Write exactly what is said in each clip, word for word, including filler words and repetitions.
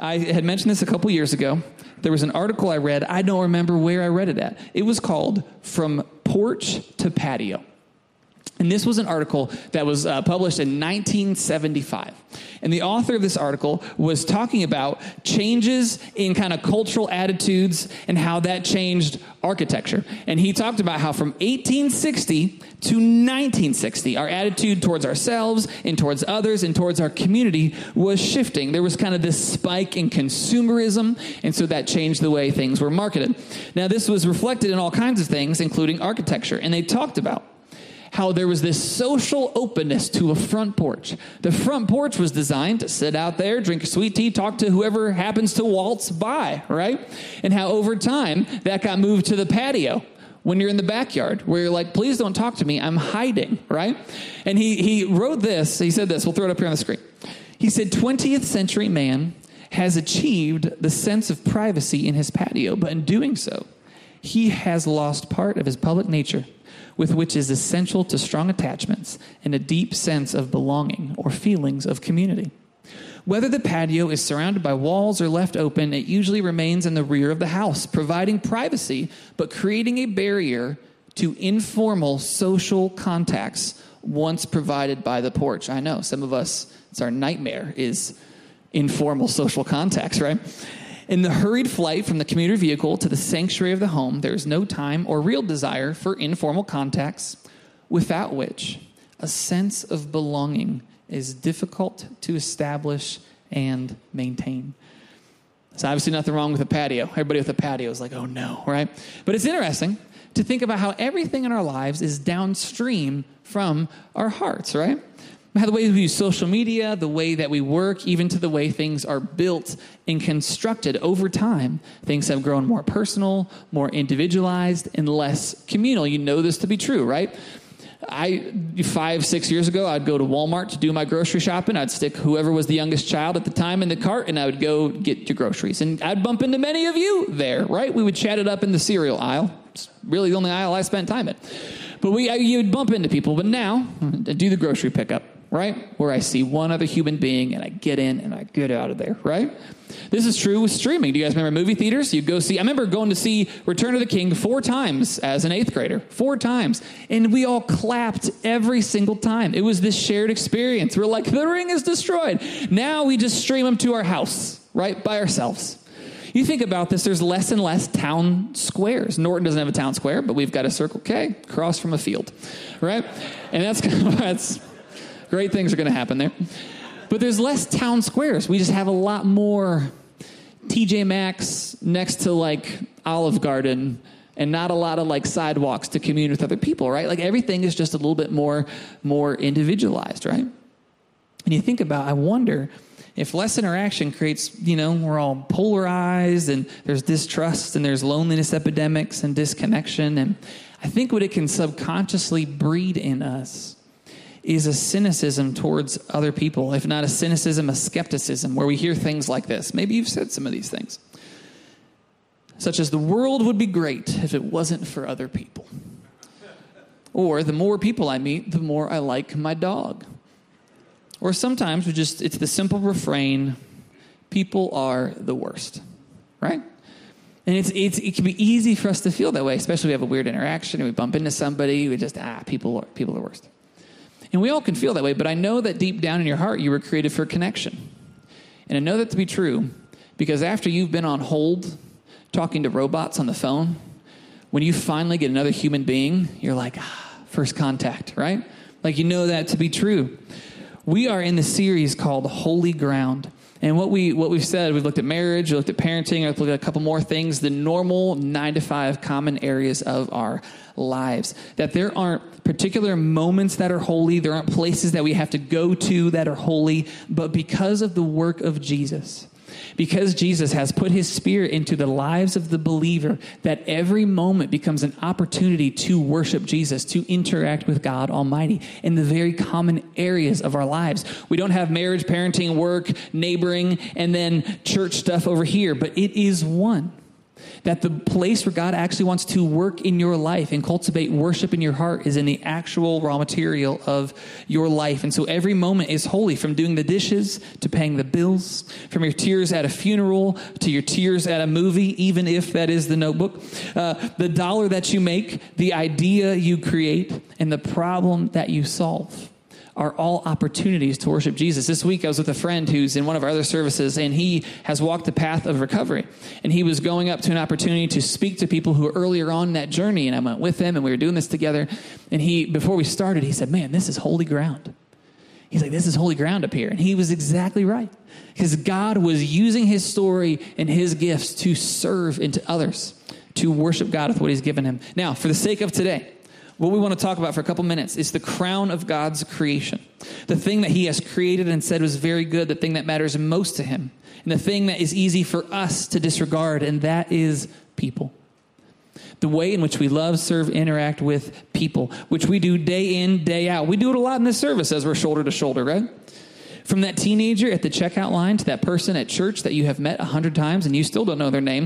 I had mentioned this a couple years ago. There was an article I read. I don't remember where I read it at. It was called From Porch to Patio. And this was an article that was uh, published in nineteen seventy-five. And the author of this article was talking about changes in kind of cultural attitudes and how that changed architecture. And he talked about how from eighteen sixty to nineteen sixty, our attitude towards ourselves and towards others and towards our community was shifting. There was kind of this spike in consumerism, and so that changed the way things were marketed. Now, this was reflected in all kinds of things, including architecture. And they talked about how there was this social openness to a front porch. The front porch was designed to sit out there, drink a sweet tea, talk to whoever happens to waltz by, right? And how over time that got moved to the patio when you're in the backyard, where you're like, please don't talk to me, I'm hiding, right? And he, he wrote this, he said this, we'll throw it up here on the screen. He said, twentieth century man has achieved the sense of privacy in his patio, but in doing so, he has lost part of his public nature, with which is essential to strong attachments and a deep sense of belonging or feelings of community. Whether the patio is surrounded by walls or left open, it usually remains in the rear of the house, providing privacy, but creating a barrier to informal social contacts once provided by the porch. I know, some of us, it's our nightmare, is informal social contacts, right? In the hurried flight from the commuter vehicle to the sanctuary of the home, there is no time or real desire for informal contacts, without which a sense of belonging is difficult to establish and maintain. There's obviously nothing wrong with a patio. Everybody with a patio is like, oh no, right? But it's interesting to think about how everything in our lives is downstream from our hearts, right? How the way we use social media, the way that we work, even to the way things are built and constructed over time, things have grown more personal, more individualized, and less communal. You know this to be true, right? I, five, six years ago, I'd go to Walmart to do my grocery shopping. I'd stick whoever was the youngest child at the time in the cart, and I would go get your groceries. And I'd bump into many of you there, right? We would chat it up in the cereal aisle. It's really the only aisle I spent time in. But we, you'd bump into people. But now, I do the grocery pickup, right? Where I see one other human being and I get in and I get out of there, right? This is true with streaming. Do you guys remember movie theaters? You go see, I remember going to see Return of the King four times as an eighth grader, four times. And we all clapped every single time. It was this shared experience. We're like, the ring is destroyed. Now we just stream them to our house, right? By ourselves. You think about this, there's less and less town squares. Norton doesn't have a town square, but we've got a Circle K across from a field, right? And that's, that's great things are going to happen there. But there's less town squares. We just have a lot more T J Maxx next to like Olive Garden and not a lot of like sidewalks to commune with other people, right? Like everything is just a little bit more, more individualized, right? And you think about, I wonder if less interaction creates, you know, we're all polarized and there's distrust and there's loneliness epidemics and disconnection. And I think what it can subconsciously breed in us is a cynicism towards other people. If not a cynicism, a skepticism, where we hear things like this. Maybe you've said some of these things. Such as, the world would be great if it wasn't for other people. Or, the more people I meet, the more I like my dog. Or sometimes we just, it's the simple refrain, people are the worst, right? And it's, it's it can be easy for us to feel that way, especially if we have a weird interaction and we bump into somebody, we just, ah, people are, people are worst. And we all can feel that way, but I know that deep down in your heart, you were created for connection. And I know that to be true because after you've been on hold talking to robots on the phone, when you finally get another human being, you're like, ah, first contact, right? Like you know that to be true. We are in the series called Holy Ground. And what, we, what we've said, we've looked at marriage, we looked at parenting, we've looked at a couple more things, the normal nine to five common areas of our lives. That there aren't particular moments that are holy, there aren't places that we have to go to that are holy, but because of the work of Jesus, because Jesus has put his spirit into the lives of the believer, that every moment becomes an opportunity to worship Jesus, to interact with God Almighty in the very common areas of our lives. We don't have marriage, parenting, work, neighboring, and then church stuff over here, but it is one. That the place where God actually wants to work in your life and cultivate worship in your heart is in the actual raw material of your life. And so every moment is holy, from doing the dishes to paying the bills, from your tears at a funeral to your tears at a movie, even if that is The Notebook. Uh, the dollar that you make, the idea you create, and the problem that you solve are all opportunities to worship Jesus. This week I was with a friend who's in one of our other services, and he has walked the path of recovery. And he was going up to an opportunity to speak to people who were earlier on that journey, and I went with him, and we were doing this together. And he, before we started, he said, man, this is holy ground. He's like, this is holy ground up here. And he was exactly right. Because God was using his story and his gifts to serve into others, to worship God with what he's given him. Now, for the sake of today, what we want to talk about for a couple minutes is the crown of God's creation. The thing that he has created and said was very good, the thing that matters most to him, and the thing that is easy for us to disregard, and that is people. The way in which we love, serve, interact with people, which we do day in, day out. We do it a lot in this service as we're shoulder to shoulder, right? From that teenager at the checkout line to that person at church that you have met a hundred times and you still don't know their name.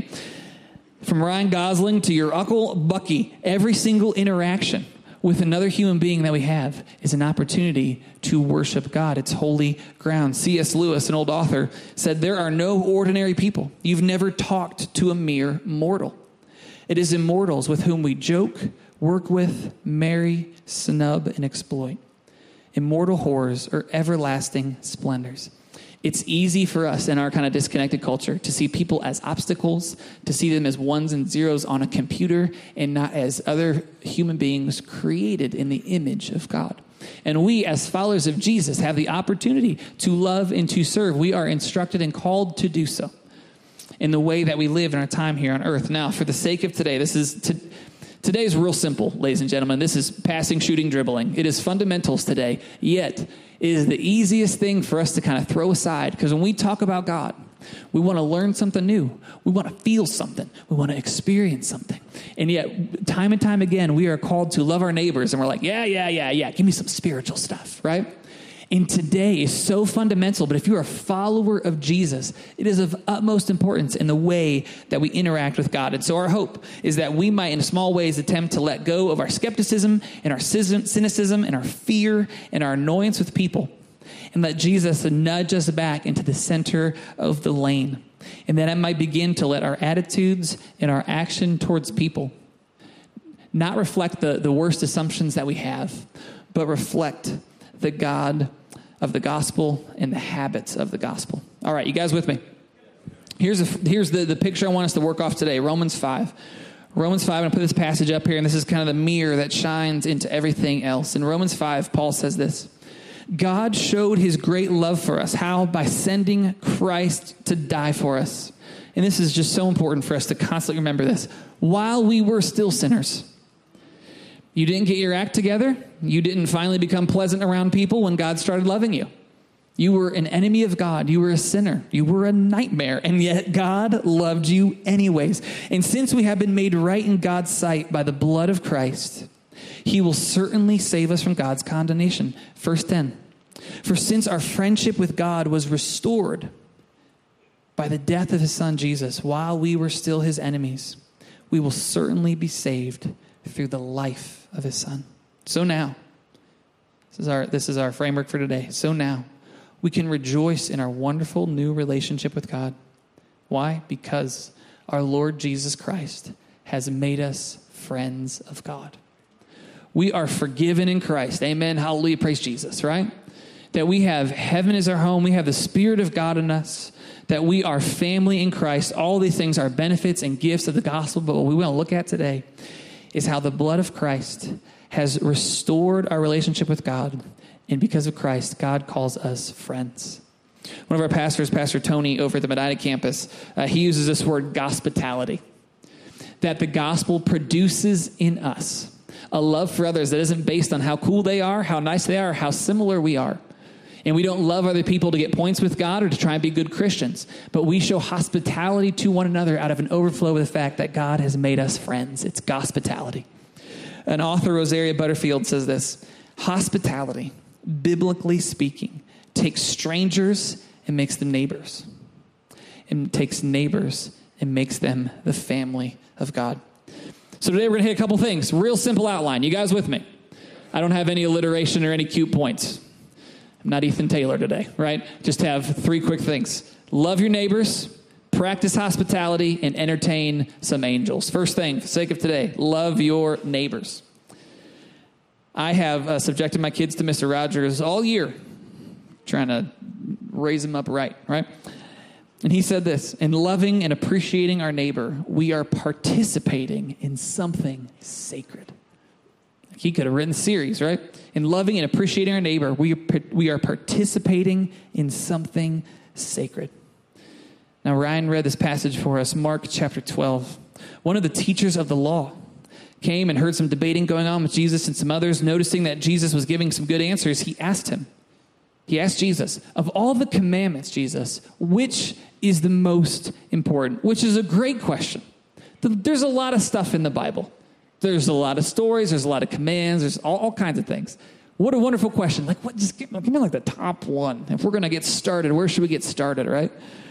From Ryan Gosling to your Uncle Bucky, every single interaction with another human being that we have is an opportunity to worship God. It's holy ground. C S Lewis, an old author, said, there are no ordinary people. You've never talked to a mere mortal. It is immortals with whom we joke, work with, marry, snub, and exploit. Immortal horrors or everlasting splendors. It's easy for us in our kind of disconnected culture to see people as obstacles, to see them as ones and zeros on a computer, and not as other human beings created in the image of God. And we, as followers of Jesus, have the opportunity to love and to serve. We are instructed and called to do so in the way that we live in our time here on earth. Now, for the sake of today, this is to, today is real simple, ladies and gentlemen. This is passing, shooting, dribbling. It is fundamentals today, yet it is the easiest thing for us to kind of throw aside, because when we talk about God, we want to learn something new. We want to feel something. We want to experience something. And yet, time and time again, we are called to love our neighbors, and we're like, yeah, yeah, yeah, yeah, give me some spiritual stuff, right? And today is so fundamental, but if you're a follower of Jesus, it is of utmost importance in the way that we interact with God. And so our hope is that we might, in small ways, attempt to let go of our skepticism and our cynicism and our fear and our annoyance with people, and let Jesus nudge us back into the center of the lane. And then I might begin to let our attitudes and our action towards people not reflect the, the worst assumptions that we have, but reflect the God of the gospel and the habits of the gospel. All right, you guys with me? Here's a, here's the, the picture I want us to work off today, Romans five. Romans five, I'm going to put this passage up here, and this is kind of the mirror that shines into everything else. In Romans five, Paul says this: God showed his great love for us. How? By sending Christ to die for us. And this is just so important for us to constantly remember this. While we were still sinners. You didn't get your act together. You didn't finally become pleasant around people when God started loving you. You were an enemy of God. You were a sinner. You were a nightmare. And yet God loved you anyways. And since we have been made right in God's sight by the blood of Christ, he will certainly save us from God's condemnation. Verse ten. For since our friendship with God was restored by the death of his son Jesus, while we were still his enemies, we will certainly be saved through the life of his son. So now, this is our this is our framework for today. So now, we can rejoice in our wonderful new relationship with God. Why? Because our Lord Jesus Christ has made us friends of God. We are forgiven in Christ. Amen. Hallelujah. Praise Jesus, right? That we have heaven as our home. We have the Spirit of God in us. That we are family in Christ. All these things are benefits and gifts of the gospel. But what we want to look at today is how the blood of Christ has restored our relationship with God. And because of Christ, God calls us friends. One of our pastors, Pastor Tony, over at the Medina campus, uh, he uses this word, gospitality. That the gospel produces in us a love for others that isn't based on how cool they are, how nice they are, how similar we are. And we don't love other people to get points with God or to try and be good Christians. But we show hospitality to one another out of an overflow of the fact that God has made us friends. It's gospitality. An author, Rosaria Butterfield, says this: hospitality, biblically speaking, takes strangers and makes them neighbors. And takes neighbors and makes them the family of God. So today we're going to hit a couple things. Real simple outline. You guys with me? I don't have any alliteration or any cute points. I'm not Ethan Taylor today, right? Just have three quick things. Love your neighbors, practice hospitality, and entertain some angels. First thing, for the sake of today, love your neighbors. I have uh, subjected my kids to Mister Rogers all year, trying to raise them up right, right? And he said this, in loving and appreciating our neighbor, we are participating in something sacred. He could have written a series, right? In loving and appreciating our neighbor, we are, we are participating in something sacred. Now, Ryan read this passage for us, Mark chapter twelve. One of the teachers of the law came and heard some debating going on with Jesus and some others. Noticing that Jesus was giving some good answers, he asked him, he asked Jesus, of all the commandments, Jesus, which is the most important? Which is a great question. There's a lot of stuff in the Bible. There's a lot of stories. There's a lot of commands. There's all, all kinds of things. What a wonderful question. Like, what? Just give, give me like the top one. If we're going to get started, where should we get started, right?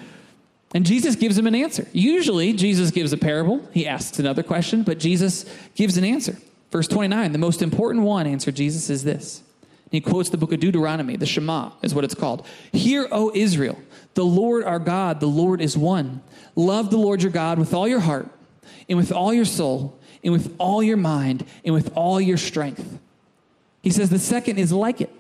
And Jesus gives him an answer. Usually, Jesus gives a parable. He asks another question, but Jesus gives an answer. Verse twenty-nine, the most important one, answered Jesus, is this. And he quotes the book of Deuteronomy, the Shema is what it's called. Hear, O Israel, the Lord our God, the Lord is one. Love the Lord your God with all your heart and with all your soul and with all your mind and with all your strength. He says the second is like it.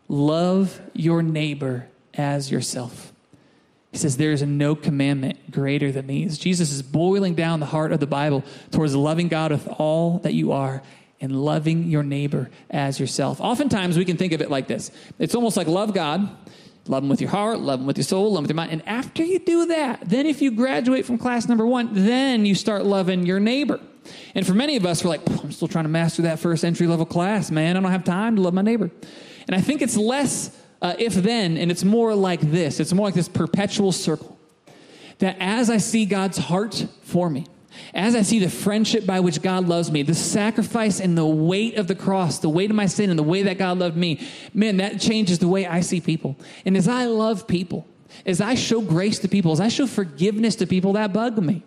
Love your neighbor as yourself. He says there is no commandment greater than these. Jesus is boiling down the heart of the Bible towards loving God with all that you are and loving your neighbor as yourself. Oftentimes we can think of it like this. It's almost like love God, love him with your heart, love him with your soul, love him with your mind. And after you do that, then if you graduate from class number one, then you start loving your neighbor. And for many of us, we're like, I'm still trying to master that first entry-level class, man. I don't have time to love my neighbor. And I think it's less uh, if-then, and it's more like this. It's more like this perpetual circle. That as I see God's heart for me, as I see the friendship by which God loves me, the sacrifice and the weight of the cross, the weight of my sin and the way that God loved me, man, that changes the way I see people. And as I love people, as I show grace to people, as I show forgiveness to people that bug me,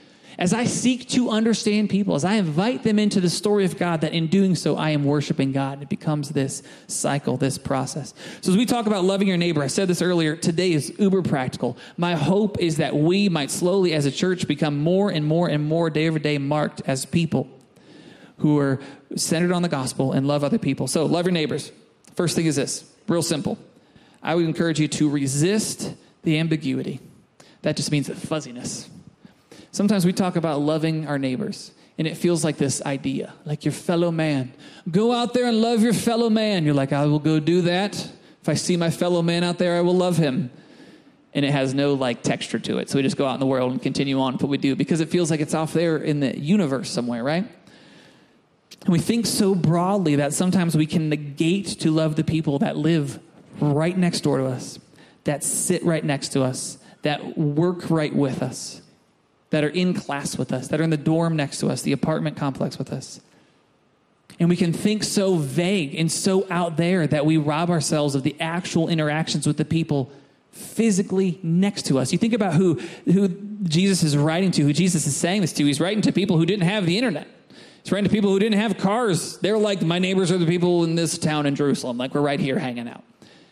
as I seek to understand people, as I invite them into the story of God, that in doing so, I am worshiping God. It becomes this cycle, this process. So as we talk about loving your neighbor, I said this earlier, today is uber practical. My hope is that we might slowly, as a church, become more and more and more day over day marked as people who are centered on the gospel and love other people. So love your neighbors. First thing is this, real simple. I would encourage you to resist the ambiguity. That just means the fuzziness. Sometimes we talk about loving our neighbors, and it feels like this idea, like your fellow man. Go out there and love your fellow man. You're like, I will go do that. If I see my fellow man out there, I will love him. And it has no like texture to it. So we just go out in the world and continue on with what we do because it feels like it's off there in the universe somewhere, right? And we think so broadly that sometimes we can negate to love the people that live right next door to us, that sit right next to us, that work right with us, that are in class with us, that are in the dorm next to us, the apartment complex with us. And we can think so vague and so out there that we rob ourselves of the actual interactions with the people physically next to us. You think about who, who Jesus is writing to, who Jesus is saying this to. He's writing to people who didn't have the internet. He's writing to people who didn't have cars. They're like, my neighbors are the people in this town in Jerusalem. Like, we're right here hanging out.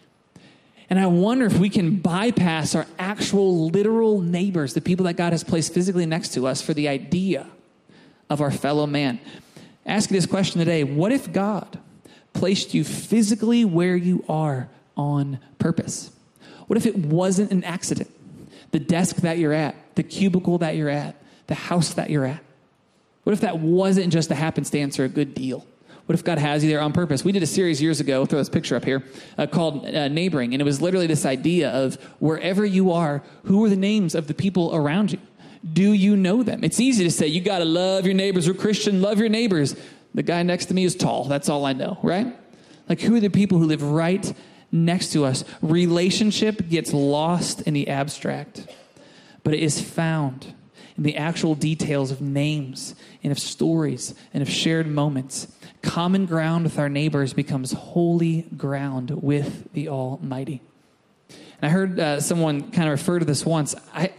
And I wonder if we can bypass our actual literal neighbors, the people that God has placed physically next to us, for the idea of our fellow man. Ask you this question today. What if God placed you physically where you are on purpose? What if it wasn't an accident? The desk that you're at, the cubicle that you're at, the house that you're at. What if that wasn't just a happenstance or a good deal? What if God has you there on purpose? We did a series years ago, I'll throw this picture up here, uh, called uh, Neighboring. And it was literally this idea of wherever you are, who are the names of the people around you? Do you know them? It's easy to say, you got to love your neighbors. We're Christian, love your neighbors. The guy next to me is tall. That's all I know, right? Like, who are the people who live right next to us? Relationship gets lost in the abstract, but it is found in the actual details of names and of stories and of shared moments. Common ground with our neighbors becomes holy ground with the Almighty. And I heard uh, someone kind of refer to this once. I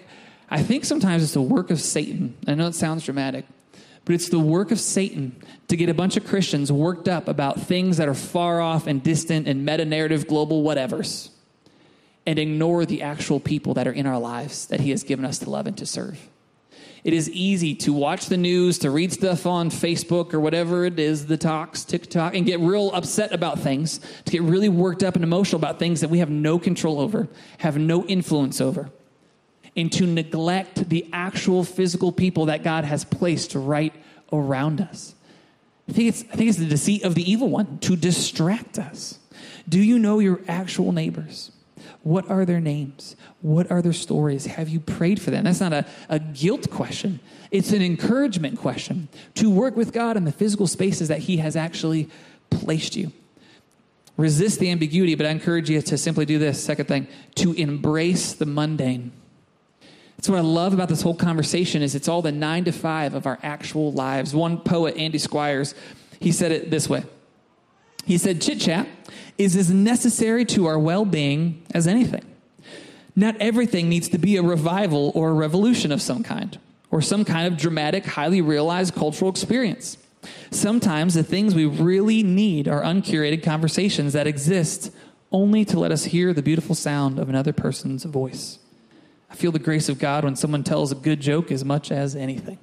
I think sometimes it's the work of Satan. I know it sounds dramatic, but it's the work of Satan to get a bunch of Christians worked up about things that are far off and distant and meta-narrative global whatevers, and ignore the actual people that are in our lives that he has given us to love and to serve. It is easy to watch the news, to read stuff on Facebook or whatever it is, the talks, TikTok, and get real upset about things, to get really worked up and emotional about things that we have no control over, have no influence over, and to neglect the actual physical people that God has placed right around us. I think it's, I think it's the deceit of the evil one to distract us. Do you know your actual neighbors? What are their names? What are their stories? Have you prayed for them? That's not a, a guilt question. It's an encouragement question to work with God in the physical spaces that he has actually placed you. Resist the ambiguity, but I encourage you to simply do this. Second thing, to embrace the mundane. That's what I love about this whole conversation is it's all the nine to five of our actual lives. One poet, Andy Squires, he said it this way. He said, chit-chat is as necessary to our well-being as anything. Not everything needs to be a revival or a revolution of some kind, or some kind of dramatic, highly realized cultural experience. Sometimes the things we really need are uncurated conversations that exist only to let us hear the beautiful sound of another person's voice. I feel the grace of God when someone tells a good joke as much as anything.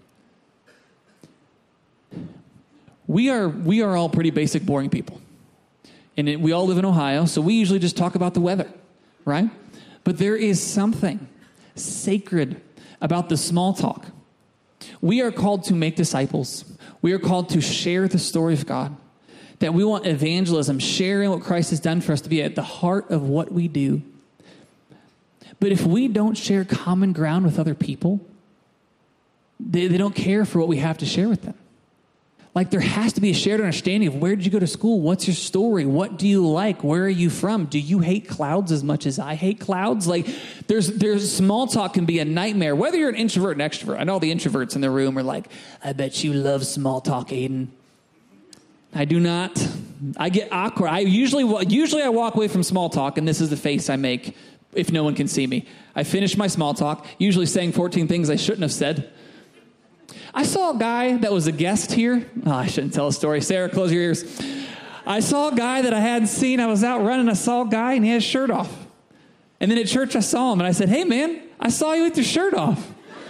We are, we are all pretty basic, boring people. And it, we all live in Ohio, so we usually just talk about the weather, right? But there is something sacred about the small talk. We are called to make disciples. We are called to share the story of God. That we want evangelism, sharing what Christ has done for us, to be at the heart of what we do. But if we don't share common ground with other people, they, they don't care for what we have to share with them. Like there has to be a shared understanding of where did you go to school? What's your story? What do you like? Where are you from? Do you hate clouds as much as I hate clouds? Like there's there's small talk can be a nightmare, whether you're an introvert or an extrovert. I know all the introverts in the room are like, I bet you love small talk, Aiden. I do not. I get awkward. I usually usually I walk away from small talk, and this is the face I make if no one can see me. I finish my small talk, usually saying fourteen things I shouldn't have said. I saw a guy that was a guest here. Oh, I shouldn't tell a story. Sarah, close your ears. I saw a guy that I hadn't seen. I was out running. I saw a guy, and he had his shirt off. And then at church, I saw him, and I said, hey, man, I saw you with your shirt off.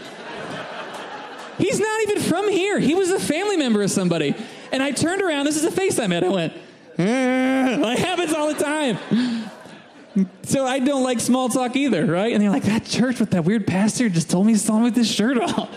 He's not even from here. He was a family member of somebody. And I turned around. This is a face I met. I went, eh. It happens all the time. So I don't like small talk either, right? And they're like, that church with that weird pastor just told me he saw him with his shirt off.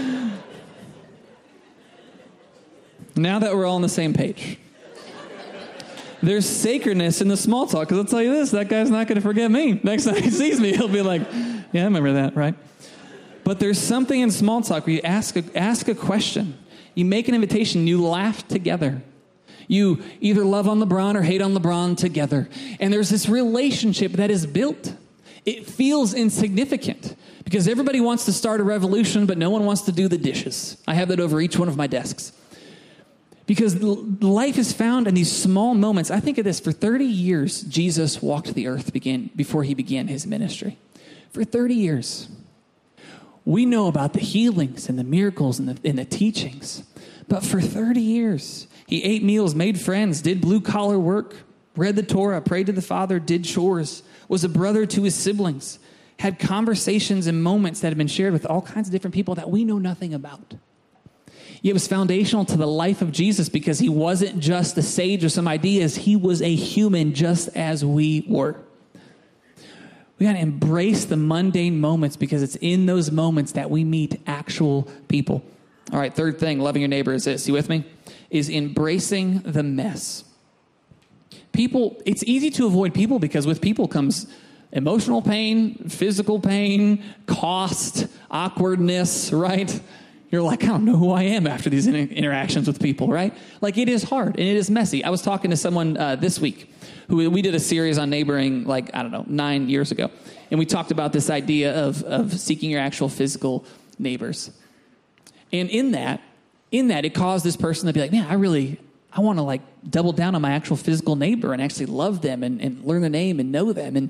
Now that we're all on the same page, there's sacredness in the small talk. Because I'll tell you this, that guy's not going to forget me. Next time he sees me, he'll be like, yeah, I remember that, right? But there's something in small talk where you ask a, ask a question. You make an invitation. You laugh together. You either love on LeBron or hate on LeBron together. And there's this relationship that is built. It feels insignificant because everybody wants to start a revolution, but no one wants to do the dishes. I have that over each one of my desks. Because life is found in these small moments. I think of this. For thirty years, Jesus walked the earth began, before he began his ministry. For thirty years. We know about the healings and the miracles and the, and the teachings. But for thirty years, he ate meals, made friends, did blue-collar work, read the Torah, prayed to the Father, did chores, was a brother to his siblings, had conversations and moments that have been shared with all kinds of different people that we know nothing about. It was foundational to the life of Jesus because he wasn't just a sage or some ideas. He was a human just as we were. We got to embrace the mundane moments because it's in those moments that we meet actual people. All right, third thing, loving your neighbor is this. You with me? Is embracing the mess. People, it's easy to avoid people because with people comes emotional pain, physical pain, cost, awkwardness, right? You're like, I don't know who I am after these inter- interactions with people, right? Like it is hard and it is messy. I was talking to someone uh, this week who we did a series on neighboring, like, I don't know, nine years ago. And we talked about this idea of, of seeking your actual physical neighbors. And in that, in that, it caused this person to be like, man, I really, I want to like double down on my actual physical neighbor and actually love them and, and learn their name and know them. And,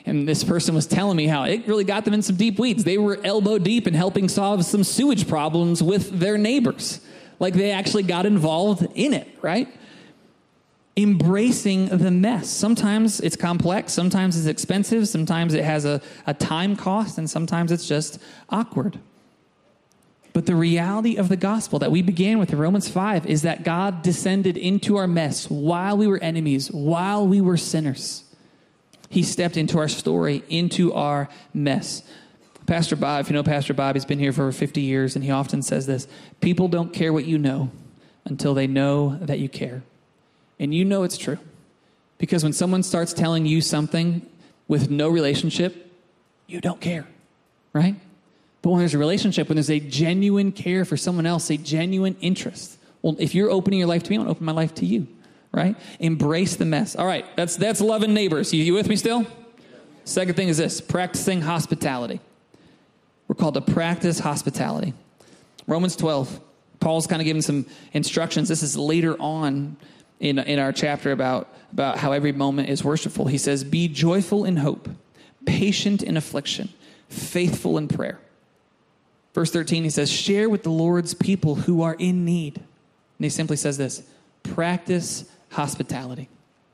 And this person was telling me how it really got them in some deep weeds. They were elbow deep in helping solve some sewage problems with their neighbors. Like they actually got involved in it, right? Embracing the mess. Sometimes it's complex. Sometimes it's expensive. Sometimes it has a, a time cost. And sometimes it's just awkward. But the reality of the gospel that we began with in Romans five is that God descended into our mess while we were enemies, while we were sinners. He stepped into our story, into our mess. Pastor Bob, if you know Pastor Bob, he's been here for over fifty years, and he often says this: people don't care what you know until they know that you care. And you know it's true. Because when someone starts telling you something with no relationship, you don't care, right? But when there's a relationship, when there's a genuine care for someone else, a genuine interest. Well, if you're opening your life to me, I want to open my life to you. Right? Embrace the mess. All right, that's that's loving neighbors. You, you with me still? Second thing is this: practicing hospitality. We're called to practice hospitality. Romans twelve, Paul's kind of giving some instructions. This is later on in, in our chapter about, about how every moment is worshipful. He says, be joyful in hope, patient in affliction, faithful in prayer. Verse thirteen, he says, share with the Lord's people who are in need. And he simply says this: practice hospitality.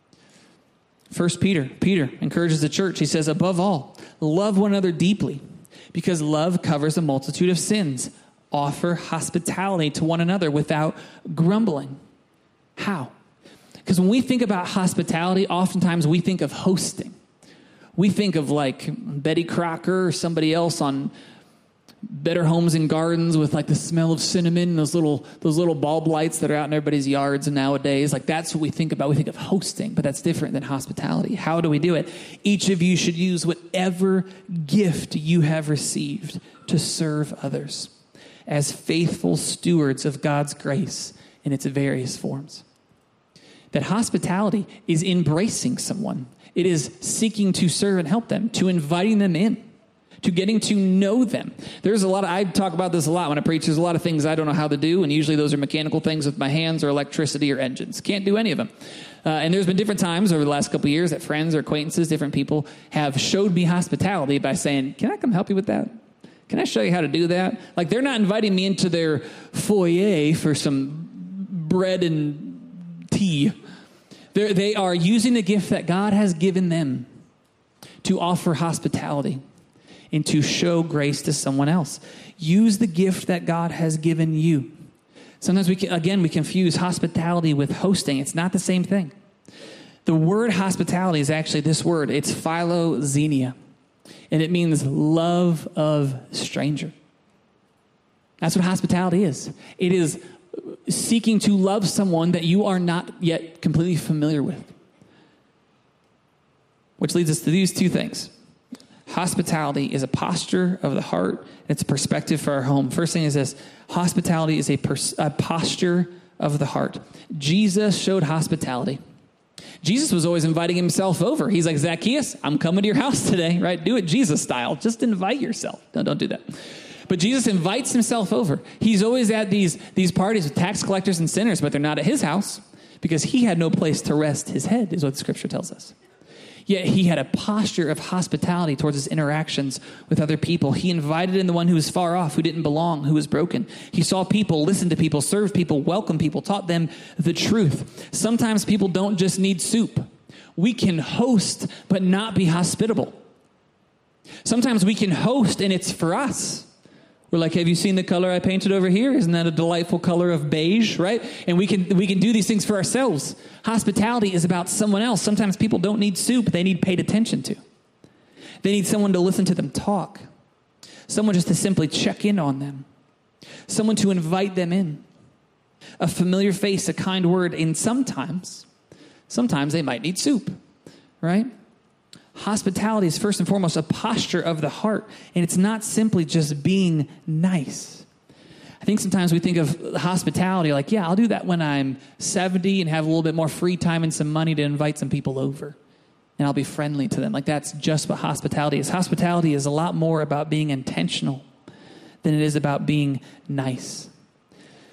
First Peter, Peter encourages the church. He says, above all, love one another deeply, because love covers a multitude of sins. Offer hospitality to one another without grumbling. How? Because when we think about hospitality, oftentimes we think of hosting. We think of like Betty Crocker or somebody else on Better Homes and Gardens with like the smell of cinnamon and those little those little bulb lights that are out in everybody's yards nowadays. Like that's what we think about. We think of hosting, but that's different than hospitality. How do we do it? Each of you should use whatever gift you have received to serve others as faithful stewards of God's grace in its various forms. That hospitality is embracing someone. It is seeking to serve and help them, to inviting them in, to getting to know them. There's a lot of, I talk about this a lot when I preach. There's a lot of things I don't know how to do, and usually those are mechanical things with my hands or electricity or engines. Can't do any of them. Uh, and there's been different times over the last couple of years that friends or acquaintances, different people, have showed me hospitality by saying, can I come help you with that? Can I show you how to do that? Like they're not inviting me into their foyer for some bread and tea. They're, they are using the gift that God has given them to offer hospitality and to show grace to someone else. Use the gift that God has given you. Sometimes we can, again, we confuse hospitality with hosting. It's not the same thing. The word hospitality is actually this word. It's philoxenia, and it means love of stranger. That's what hospitality is. It is seeking to love someone that you are not yet completely familiar with. Which leads us to these two things. Hospitality is a posture of the heart. It's a perspective for our home. First thing is this: hospitality is a, pers- a posture of the heart. Jesus showed hospitality. Jesus was always inviting himself over. He's like, Zacchaeus, I'm coming to your house today, right? Do it Jesus style. Just invite yourself. No, don't do that. But Jesus invites himself over. He's always at these, these parties with tax collectors and sinners, but they're not at his house because he had no place to rest his head, is what the scripture tells us. Yet he had a posture of hospitality towards his interactions with other people. He invited in the one who was far off, who didn't belong, who was broken. He saw people, listened to people, served people, welcomed people, taught them the truth. Sometimes people don't just need soup. We can host but not be hospitable. Sometimes we can host and it's for us. We're like, have you seen the color I painted over here? Isn't that a delightful color of beige, right? And we can we can do these things for ourselves. Hospitality is about someone else. Sometimes people don't need soup. They need paid attention to. They need someone to listen to them talk. Someone just to simply check in on them. Someone to invite them in. A familiar face, a kind word. And sometimes, sometimes they might need soup, right? Hospitality is first and foremost a posture of the heart, and it's not simply just being nice. I think sometimes we think of hospitality like, yeah, I'll do that when I'm seventy and have a little bit more free time and some money to invite some people over, and I'll be friendly to them. Like that's just what hospitality is. Hospitality is a lot more about being intentional than it is about being nice.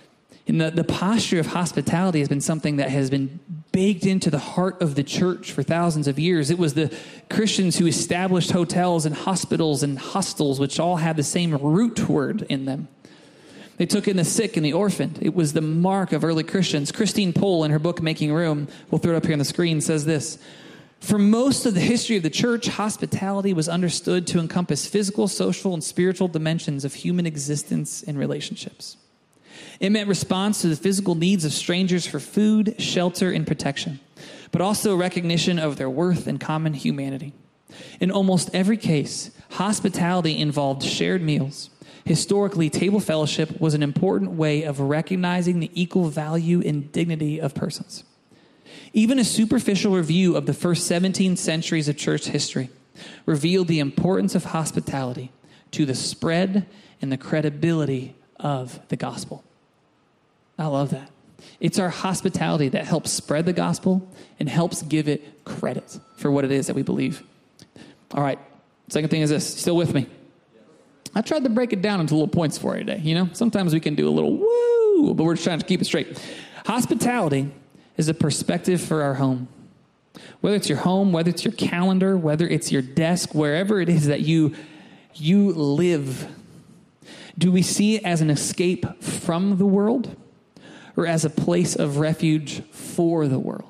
And the, the posture of hospitality has been something that has been baked into the heart of the church for thousands of years. It was the Christians who established hotels and hospitals and hostels, which all have the same root word in them. They took in the sick and the orphaned. It was the mark of early Christians. Christine Pohl, in her book, Making Room, we'll throw it up here on the screen, says this: for most of the history of the church, hospitality was understood to encompass physical, social, and spiritual dimensions of human existence and relationships. It meant response to the physical needs of strangers for food, shelter, and protection, but also recognition of their worth and common humanity. In almost every case, hospitality involved shared meals. Historically, table fellowship was an important way of recognizing the equal value and dignity of persons. Even a superficial review of the first seventeen centuries of church history revealed the importance of hospitality to the spread and the credibility of the gospel. I love that. It's our hospitality that helps spread the gospel and helps give it credit for what it is that we believe. All right. Second thing is this. Still with me? I tried to break it down into little points for you today. You know, sometimes we can do a little woo, but we're just trying to keep it straight. Hospitality is a perspective for our home. Whether it's your home, whether it's your calendar, whether it's your desk, wherever it is that you you live, do we see it as an escape from the world or as a place of refuge for the world?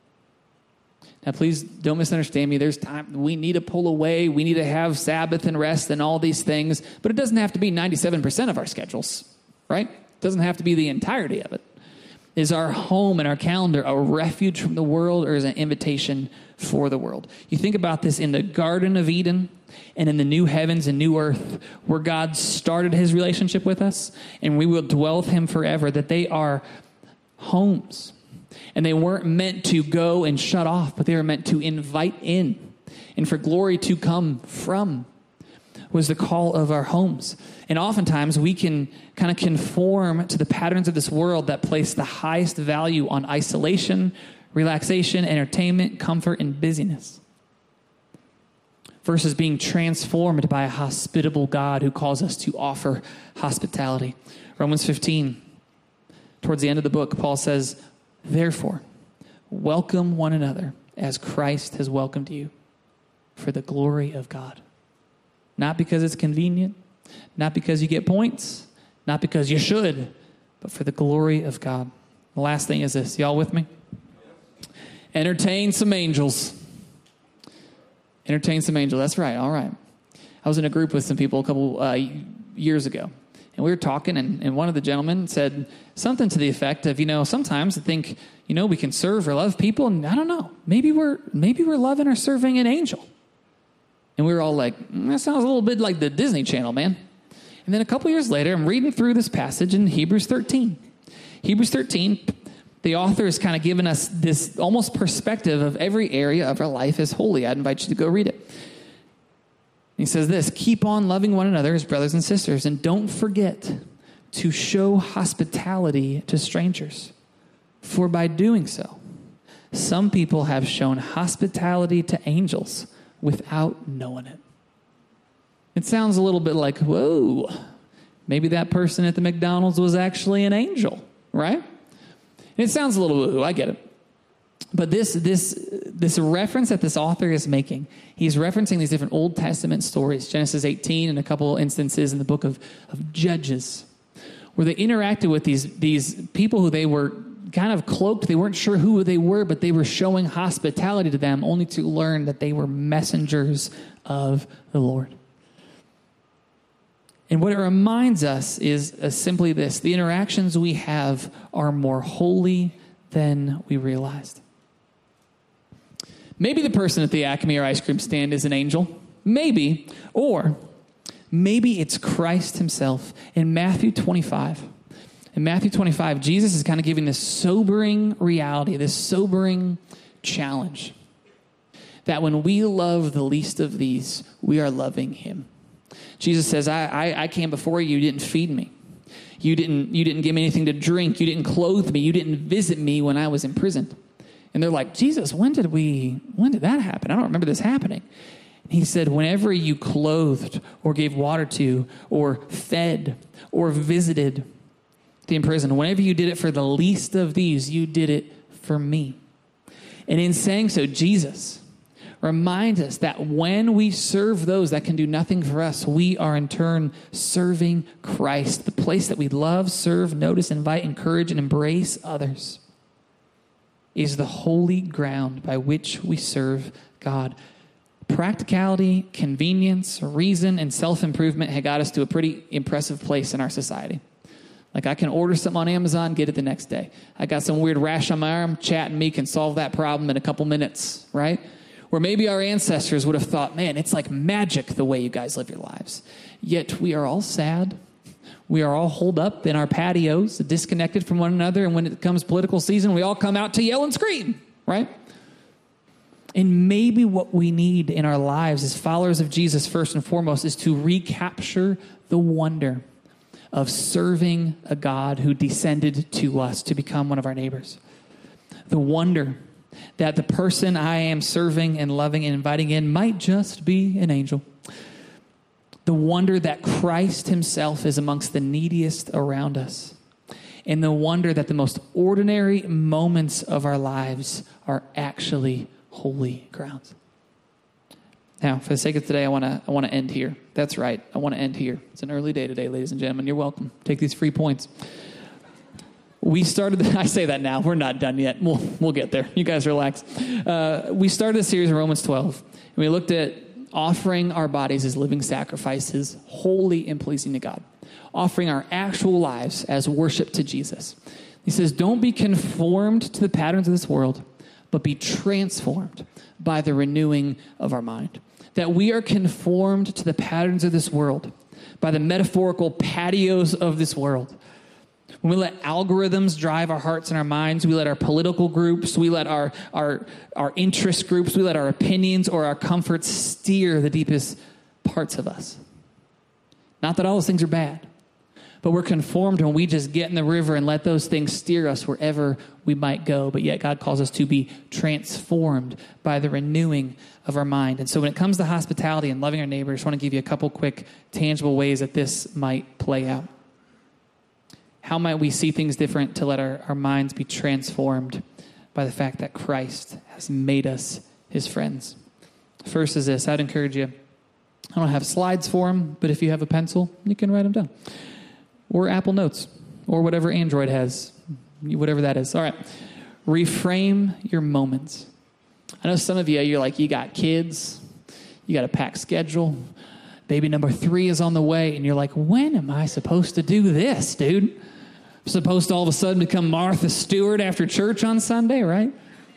Now, please don't misunderstand me. There's time. We need to pull away. We need to have Sabbath and rest and all these things. But it doesn't have to be ninety-seven percent of our schedules, right? It doesn't have to be the entirety of it. Is our home and our calendar a refuge from the world, or is it an invitation for the world? You think about this in the Garden of Eden and in the new heavens and new earth, where God started his relationship with us and we will dwell with him forever, that they are homes. And they weren't meant to go and shut off, but they were meant to invite in and for glory to come from, was the call of our homes. And oftentimes we can kind of conform to the patterns of this world that place the highest value on isolation, relaxation, entertainment, comfort, and busyness, versus being transformed by a hospitable God who calls us to offer hospitality. Romans fifteen, towards the end of the book, Paul says, therefore, welcome one another as Christ has welcomed you, for the glory of God. Not because it's convenient, not because you get points, not because you should, but for the glory of God. The last thing is this. Y'all with me? Entertain some angels. Entertain some angels. That's right. All right. I was in a group with some people a couple uh, years ago, and we were talking, and, and one of the gentlemen said something to the effect of, you know, sometimes I think, you know, we can serve or love people, and I don't know, maybe we're maybe we're loving or serving an angel. And we were all like, mm, that sounds a little bit like the Disney Channel, man. And then a couple years later, I'm reading through this passage in Hebrews thirteen. Hebrews thirteen, the author is kind of giving us this almost perspective of every area of our life as holy. I'd invite you to go read it. He says this: keep on loving one another as brothers and sisters, and don't forget to show hospitality to strangers. For by doing so, some people have shown hospitality to angels without knowing it. It sounds a little bit like, whoa, maybe that person at the McDonald's was actually an angel, right? It sounds a little woo, I get it. But this this this reference that this author is making, he's referencing these different Old Testament stories, Genesis eighteen and a couple instances in the book of, of Judges, where they interacted with these, these people who they were kind of cloaked. They weren't sure who they were, but they were showing hospitality to them, only to learn that they were messengers of the Lord. And what it reminds us is uh, simply this: the interactions we have are more holy than we realized. Maybe the person at the Acme or ice cream stand is an angel. Maybe. Or maybe it's Christ himself. In Matthew twenty-five, in Matthew twenty-five, Jesus is kind of giving this sobering reality, this sobering challenge, that when we love the least of these, we are loving him. Jesus says, I, I, I came before you, you didn't feed me. You didn't, you didn't give me anything to drink. You didn't clothe me. You didn't visit me when I was imprisoned. And they're like, Jesus, when did we, when did that happen? I don't remember this happening. And he said, whenever you clothed or gave water to or fed or visited the imprisoned, whenever you did it for the least of these, you did it for me. And in saying so, Jesus reminds us that when we serve those that can do nothing for us, we are in turn serving Christ, the place that we love, serve, notice, invite, encourage, and embrace others is the holy ground by which we serve God. Practicality, convenience, reason, and self-improvement had got us to a pretty impressive place in our society. Like, I can order something on Amazon, get it the next day. I got some weird rash on my arm, Chat and me can solve that problem in a couple minutes, right? Where maybe our ancestors would have thought, man, it's like magic the way you guys live your lives. Yet we are all sad. We are all holed up in our patios, disconnected from one another, and when it comes political season, we all come out to yell and scream, right? And maybe what we need in our lives as followers of Jesus, first and foremost, is to recapture the wonder of serving a God who descended to us to become one of our neighbors. The wonder that the person I am serving and loving and inviting in might just be an angel. The wonder that Christ himself is amongst the neediest around us. And the wonder that the most ordinary moments of our lives are actually holy grounds. Now, for the sake of today, I want to I want to end here. That's right. I want to end here. It's an early day today, ladies and gentlemen. You're welcome. Take these free points. We started, I say that now. We're not done yet. We'll, we'll get there. You guys relax. Uh, we started a series in Romans twelve. And we looked at offering our bodies as living sacrifices, holy and pleasing to God. Offering our actual lives as worship to Jesus. He says, don't be conformed to the patterns of this world, but be transformed by the renewing of our mind. That we are conformed to the patterns of this world, by the metaphorical patios of this world. When we let algorithms drive our hearts and our minds, we let our political groups, we let our, our, our interest groups, we let our opinions or our comforts steer the deepest parts of us. Not that all those things are bad, but we're conformed when we just get in the river and let those things steer us wherever we might go. But yet God calls us to be transformed by the renewing of our mind. And so when it comes to hospitality and loving our neighbors, I just want to give you a couple quick tangible ways that this might play out. How might we see things different to let our, our minds be transformed by the fact that Christ has made us his friends? First is this. I'd encourage you. I don't have slides for them, but if you have a pencil, you can write them down. Or Apple Notes, or whatever Android has, whatever that is. All right. Reframe your moments. I know some of you, you're like, you got kids, you got a packed schedule, baby number three is on the way, and you're like, when am I supposed to do this, dude? I'm supposed to all of a sudden become Martha Stewart after church on Sunday, right?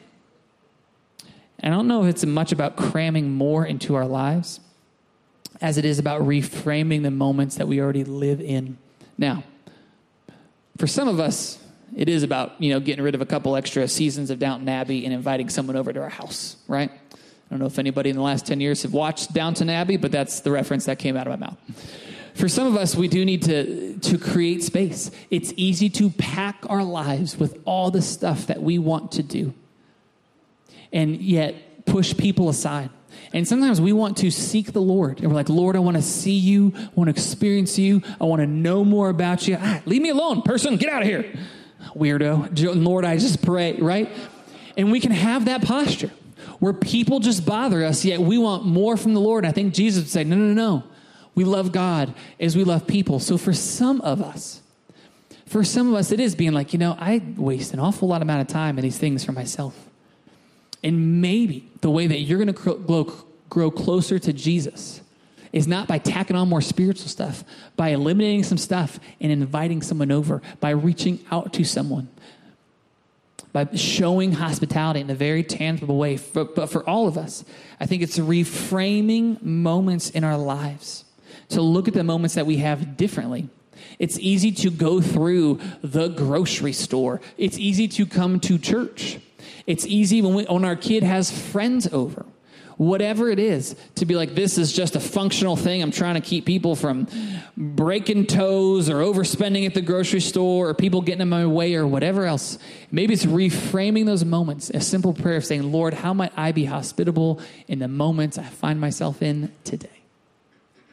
And I don't know if it's much about cramming more into our lives as it is about reframing the moments that we already live in. Now, for some of us, it is about, you know, getting rid of a couple extra seasons of Downton Abbey and inviting someone over to our house, right? I don't know if anybody in the last ten years have watched Downton Abbey, but that's the reference that came out of my mouth. For some of us, we do need to, to create space. It's easy to pack our lives with all the stuff that we want to do and yet push people aside. And sometimes we want to seek the Lord. And we're like, Lord, I want to see you. I want to experience you. I want to know more about you. Ah, leave me alone, person. Get out of here. Weirdo. Lord, I just pray, right? And we can have that posture where people just bother us, yet we want more from the Lord. I think Jesus would say, no, no, no. We love God as we love people. So for some of us, for some of us, it is being like, you know, I waste an awful lot amount of time in these things for myself. And maybe the way that you're going to grow, grow closer to Jesus is not by tacking on more spiritual stuff, by eliminating some stuff and inviting someone over, by reaching out to someone, by showing hospitality in a very tangible way. But for all of us, I think it's reframing moments in our lives to look at the moments that we have differently. It's easy to go through the grocery store. It's easy to come to church. It's easy when, we, when our kid has friends over, whatever it is, to be like, this is just a functional thing. I'm trying to keep people from breaking toes or overspending at the grocery store or people getting in my way or whatever else. Maybe it's reframing those moments, a simple prayer of saying, Lord, how might I be hospitable in the moments I find myself in today?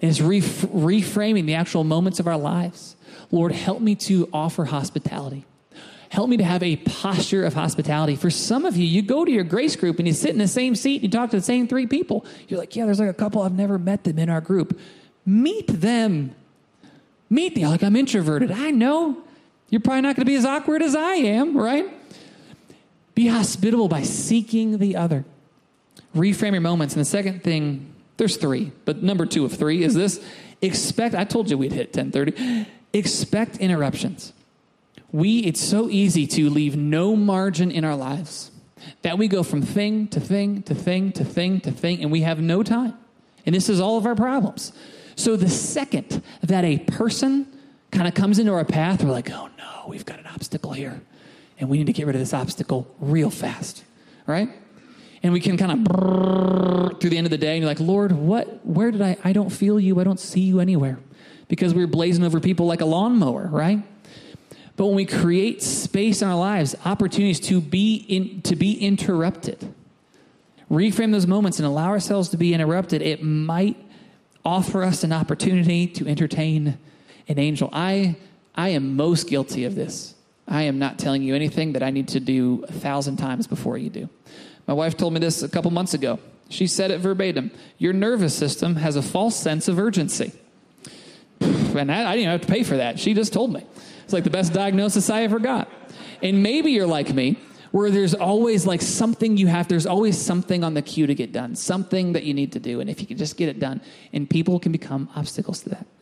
And it's ref- reframing the actual moments of our lives. Lord, help me to offer hospitality. Help me to have a posture of hospitality. For some of you, you go to your grace group and you sit in the same seat and you talk to the same three people. You're like, yeah, there's like a couple, I've never met them in our group. Meet them. Meet them. Like, I'm introverted. I know. You're probably not going to be as awkward as I am, right? Be hospitable by seeking the other. Reframe your moments. And the second thing, there's three, but number two of three is this. Expect, I told you we'd hit ten thirty. Expect interruptions. We, it's so easy to leave no margin in our lives that we go from thing to thing to thing to thing to thing, and we have no time. And this is all of our problems. So the second that a person kind of comes into our path, we're like, oh no, we've got an obstacle here. And we need to get rid of this obstacle real fast, right? And we can kind of brrr through the end of the day, and you're like, Lord, what? Where did I, I don't feel you, I don't see you anywhere. Because we were blazing over people like a lawnmower, right? But when we create space in our lives, opportunities to be in, to be interrupted, reframe those moments and allow ourselves to be interrupted, it might offer us an opportunity to entertain an angel. I I am most guilty of this. I am not telling you anything that I need to do a thousand times before you do. My wife told me this a couple months ago. She said it verbatim. Your nervous system has a false sense of urgency. And I, I didn't have to pay for that. She just told me. It's like the best diagnosis I ever got. And maybe you're like me, where there's always like something you have, there's always something on the queue to get done, something that you need to do. And if you can just get it done, and people can become obstacles to that.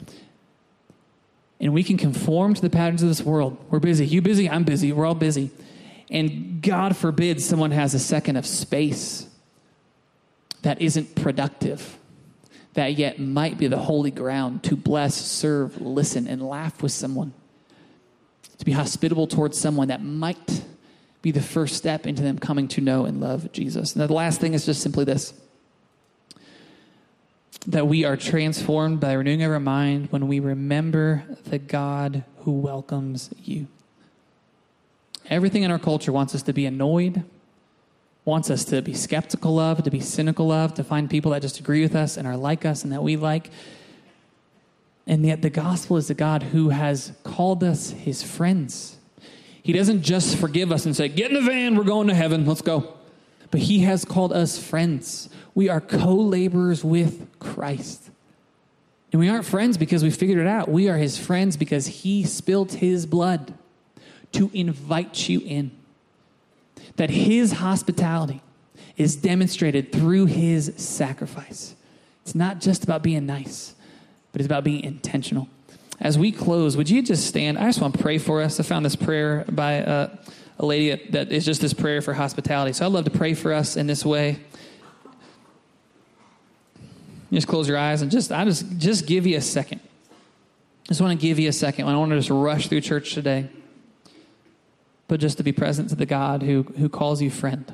And we can conform to the patterns of this world. We're busy. You busy? I'm busy. We're all busy. And God forbid someone has a second of space that isn't productive, that yet might be the holy ground to bless, serve, listen, and laugh with someone. To be hospitable towards someone that might be the first step into them coming to know and love Jesus. And the last thing is just simply this. That we are transformed by the renewing of our mind when we remember the God who welcomes you. Everything in our culture wants us to be annoyed, wants us to be skeptical of, to be cynical of, to find people that just agree with us and are like us and that we like. And yet the gospel is the God who has called us his friends. He doesn't just forgive us and say, get in the van, we're going to heaven, let's go. But he has called us friends. We are co-laborers with Christ. And we aren't friends because we figured it out. We are his friends because he spilled his blood to invite you in. That his hospitality is demonstrated through his sacrifice. It's not just about being nice, but it's about being intentional. As we close, would you just stand? I just want to pray for us. I found this prayer by uh, a lady that is just this prayer for hospitality. So I'd love to pray for us in this way. Just close your eyes and just I just just give you a second. I just want to give you a second. I don't want to just rush through church today, but just to be present to the God who, who calls you friend.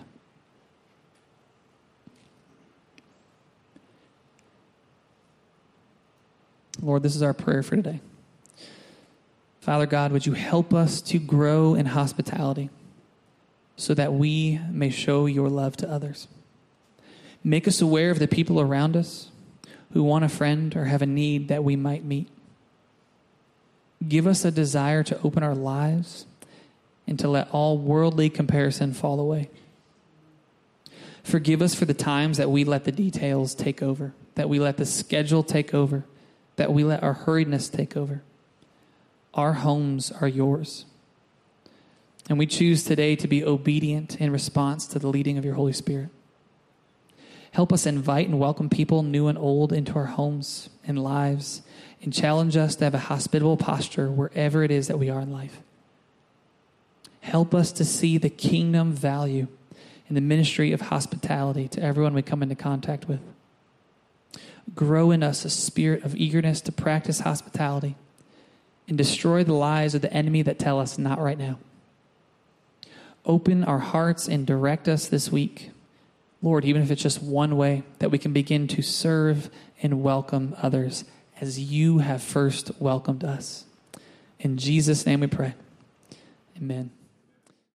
Lord, this is our prayer for today. Father God, would you help us to grow in hospitality so that we may show your love to others. Make us aware of the people around us who want a friend or have a need that we might meet. Give us a desire to open our lives and to let all worldly comparison fall away. Forgive us for the times that we let the details take over, that we let the schedule take over, that we let our hurriedness take over. Our homes are yours. And we choose today to be obedient in response to the leading of your Holy Spirit. Help us invite and welcome people new and old into our homes and lives, and challenge us to have a hospitable posture wherever it is that we are in life. Help us to see the kingdom value in the ministry of hospitality to everyone we come into contact with. Grow in us a spirit of eagerness to practice hospitality and destroy the lies of the enemy that tell us not right now. Open our hearts and direct us this week, Lord, even if it's just one way, that we can begin to serve and welcome others as you have first welcomed us. In Jesus' name we pray. Amen.